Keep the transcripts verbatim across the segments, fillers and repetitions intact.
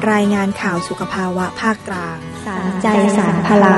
รายงานข่าวสุขภาวะภาคกลางสารใจสารพลัง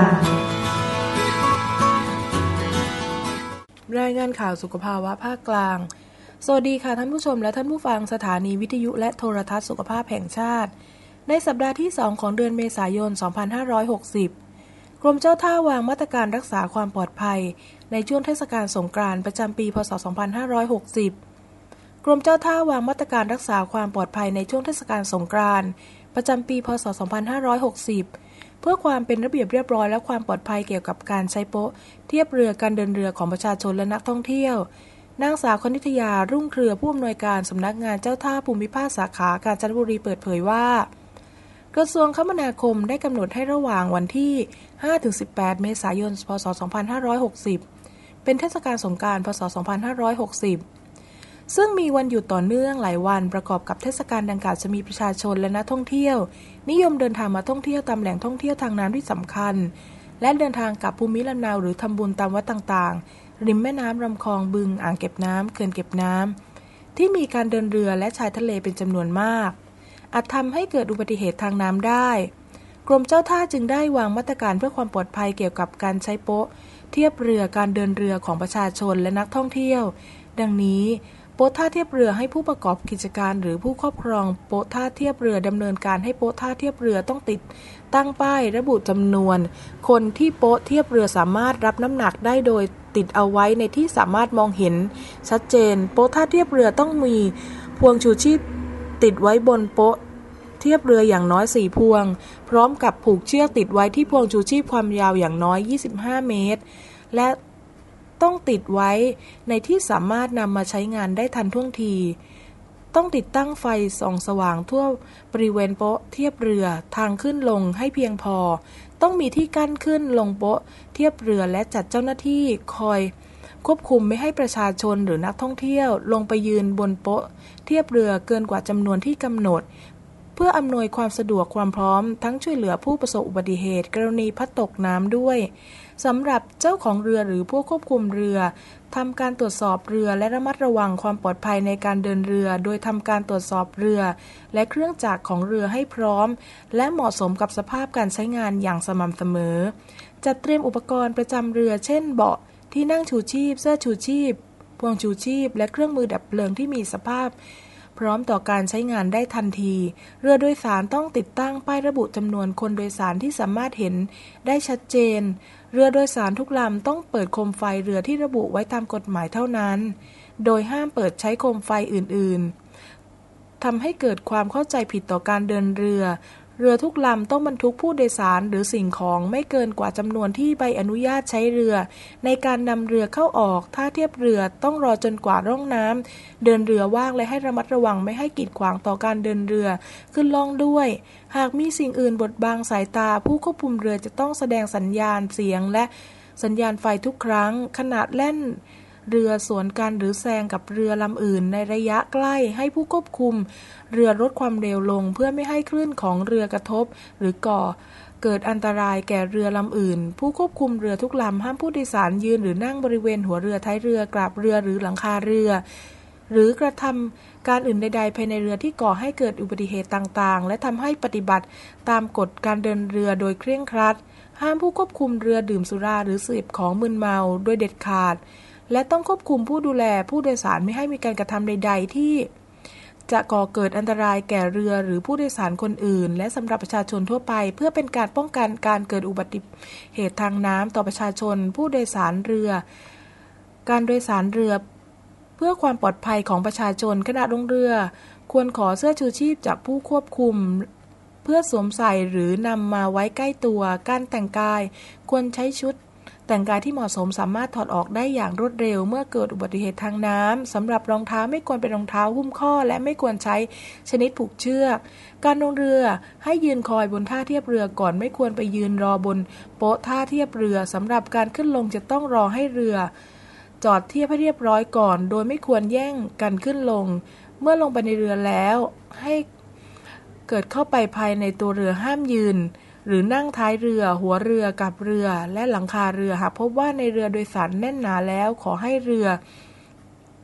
รายงานข่าวสุขภาวะภาคกลางสวัสดีค่ะท่านผู้ชมและท่านผู้ฟังสถานีวิทยุและโทรทัศน์สุขภาพแห่งชาติในสัปดาห์ที่สองของเดือนเมษายนสองพันห้าร้อยหกสิบกรมเจ้าท่าวางมาตรการรักษาความปลอดภัยในช่วงเทศกาลสงกรานต์ประจำปีพ.ศ. สองพันห้าร้อยหกสิบกรมเจ้าท่าวางมาตรการรักษาความปลอดภัยในช่วงเทศกาลสงกรานต์ประจำปีพ.ศ. สองพันห้าร้อยหกสิบเพื่อความเป็นระเบียบเรียบร้อยและความปลอดภัยเกี่ยวกับการใช้โป๊ะเทียบเรือการเดินเรือของประชาชนและนักท่องเที่ยวนางสาวคณิธยารุ่งเครือผู้อำนวยการสำนักงานเจ้าท่าภูมิภาคสาขากาญจนบุรีเปิดเผยว่ากระทรวงคมนาคมได้กำหนดให้ระหว่างวันที่ ห้าถึงสิบแปด เมษายน พ.ศ. สองพันห้าร้อยหกสิบเป็นเทศกาลสงกรานต์ พ.ศ. สองพันห้าร้อยหกสิบซึ่งมีวันหยุดต่อเนื่องหลายวันประกอบกับเทศกาลดังกล่าวจะมีประชาชนและนักท่องเที่ยวนิยมเดินทางมาท่องเที่ยวตามแหล่งท่องเที่ยวทางน้ำที่สำคัญและเดินทางกลับภูมิลำเนาหรือทำบุญตามวัดต่างๆริมแม่น้ำลำคลองบึงอ่างเก็บน้ำเขื่อนเก็บน้ำที่มีการเดินเรือและชายทะเลเป็นจำนวนมากอาจทำให้เกิดอุบัติเหตุทางน้ำได้กรมเจ้าท่าจึงได้วางมาตรการเพื่อความปลอดภัยเกี่ยวกับการใช้โป๊ะเทียบเรือการเดินเรือของประชาชนและนักท่องเที่ยวดังนี้โป๊ะท่าเทียบเรือให้ผู้ประกอบกิจการหรือผู้ครอบครองโป๊ะท่าเทียบเรือดำเนินการให้โป๊ะท่าเทียบเรือต้องติดตั้งป้ายระบุจำนวนคนที่โป๊ะเทียบเรือสามารถรับน้ำหนักได้โดยติดเอาไว้ในที่สามารถมองเห็นชัดเจนโป๊ะท่าเทียบเรือต้องมีพวงชูชีพติดไว้บนโป๊ะเทียบเรืออย่างน้อยสี่พวงพร้อมกับผูกเชือกติดไว้ที่พวงชูชีพความยาวอย่างน้อยยี่สิบห้าเมตรและต้องติดไว้ในที่สามารถนำมาใช้งานได้ทันท่วงทีต้องติดตั้งไฟส่องสว่างทั่วบริเวณโป๊ะเทียบเรือทางขึ้นลงให้เพียงพอต้องมีที่กั้นขึ้นลงโป๊ะเทียบเรือและจัดเจ้าหน้าที่คอยควบคุมไม่ให้ประชาชนหรือนักท่องเที่ยวลงไปยืนบนโป๊ะเทียบเรือเกินกว่าจำนวนที่กำหนดเพื่ออำนวยความสะดวกความพร้อมทั้งช่วยเหลือผู้ประสบอุบัติเหตุกรณีพลัดตกน้ำด้วยสำหรับเจ้าของเรือหรือผู้ควบคุมเรือทำการตรวจสอบเรือและระมัดระวังความปลอดภัยในการเดินเรือโดยทำการตรวจสอบเรือและเครื่องจักรของเรือให้พร้อมและเหมาะสมกับสภาพการใช้งานอย่างสม่ำเสมอจัดเตรียมอุปกรณ์ประจำเรือเช่นเบาะที่นั่งชูชีพเสื้อชูชีพพวงชูชีพและเครื่องมือดับเพลิงที่มีสภาพพร้อมต่อการใช้งานได้ทันทีเรือโดยสารต้องติดตั้งป้ายระบุจำนวนคนโดยสารที่สามารถเห็นได้ชัดเจนเรือโดยสารทุกลำต้องเปิดโคมไฟเรือที่ระบุไว้ตามกฎหมายเท่านั้นโดยห้ามเปิดใช้โคมไฟอื่นๆทำให้เกิดความเข้าใจผิดต่อการเดินเรือเรือทุกลำต้องบรรทุกผู้โดยสารหรือสิ่งของไม่เกินกว่าจำนวนที่ใบอนุญาตใช้เรือในการนำเรือเข้าออกท่าเทียบเรือต้องรอจนกว่าร่องน้ำเดินเรือว่างและให้ระมัดระวังไม่ให้กีดขวางต่อการเดินเรือขึ้นล่องด้วยหากมีสิ่งอื่นบดบังสายตาผู้ควบคุมเรือจะต้องแสดงสัญญาณเสียงและสัญญาณไฟทุกครั้งขณะแล่นเรือสวนกันหรือแซงกับเรือลำอื่นในระยะใกล้ให้ผู้ควบคุมเรือลดความเร็วลงเพื่อไม่ให้คลื่นของเรือกระทบหรือก่อเกิดอันตรายแก่เรือลำอื่นผู้ควบคุมเรือทุกลำห้ามผู้โดยสารยืนหรือนั่งบริเวณหัวเรือท้ายเรือกราบเรือหรือหลังคาเรือหรือกระทำการอื่นใดๆภายในเรือที่ก่อให้เกิดอุบัติเหตุต่างๆและทำให้ปฏิบัติตามกฎการเดินเรือโดยเคร่งครัดห้ามผู้ควบคุมเรือดื่มสุราหรือเสพของมึนเมาโดยเด็ดขาดและต้องควบคุมผู้ดูแลผู้โดยสารไม่ให้มีการกระทำใดๆที่จะก่อเกิดอันตรายแก่เรือหรือผู้โดยสารคนอื่นและสำหรับประชาชนทั่วไปเพื่อเป็นการป้องกันการเกิดอุบัติเหตุทางน้ำต่อประชาชนผู้โดยสารเรือการโดยสารเรือเพื่อความปลอดภัยของประชาชนขณะลงเรือควรขอเสื้อชูชีพจากผู้ควบคุมเพื่อสวมใส่หรือนำมาไว้ใกล้ตัวการแต่งกายควรใช้ชุดแต่งกายที่เหมาะสมสามารถถอดออกได้อย่างรวดเร็วเมื่อเกิดอุบัติเหตุทางน้ำสำหรับรองเท้าไม่ควรเป็นรองเท้าหุ้มข้อและไม่ควรใช้ชนิดผูกเชือกการลงเรือให้ยืนคอยบนท่าเทียบเรือก่อนไม่ควรไปยืนรอบนโป๊ะท่าเทียบเรือสำหรับการขึ้นลงจะต้องรอให้เรือจอดเทียบให้เรียบร้อยก่อนโดยไม่ควรแย่งกันขึ้นลงเมื่อลงไปในเรือแล้วให้เกิดเข้าไปภายในตัวเรือห้ามยืนหรือนั่งท้ายเรือหัวเรือกับเรือและหลังคาเรือหากพบว่าในเรือโดยสารแน่นหนาแล้วขอให้เรือ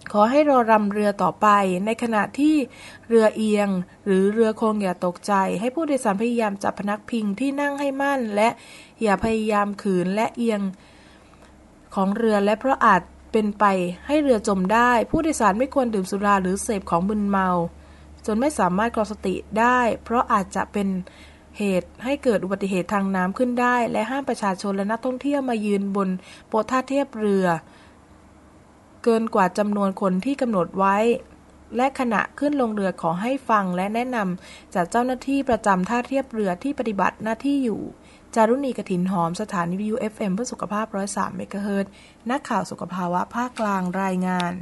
ขอให้รอรำเรือต่อไปในขณะที่เรือเอียงหรือเรือโค้งอย่าตกใจให้ผู้โดยสารพยายามจับพนักพิงที่นั่งให้มั่นและอย่าพยายามขืนและเอียงของเรือและเพราะอาจเป็นไปให้เรือจมได้ผู้โดยสารไม่ควรดื่มสุราหรือเสพของมึนเมาจนไม่สามารถครองสติได้เพราะอาจจะเป็นเหตุให้เกิดอุบัติเหตุทางน้ำขึ้นได้และห้ามประชาชนและนักท่องเที่ยวมายืนบนโป๊ะท่าเทียบเรือเกินกว่าจำนวนคนที่กำหนดไว้และขณะขึ้นลงเรือขอให้ฟังและแนะนำจากเจ้าหน้าที่ประจำท่าเทียบเรือที่ปฏิบัติหน้าที่อยู่จารุณีกฐินหอมสถานีวิทยุ เอฟ เอ็ม เพื่อสุขภาพหนึ่งร้อยสามเมกะเฮิรตซ์นักข่าวสุขภาวะภาคกลางรายงาน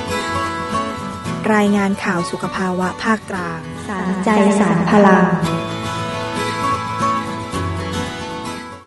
รายงานข่าวสุขภาวะภาคกลางสารใจสารพลัง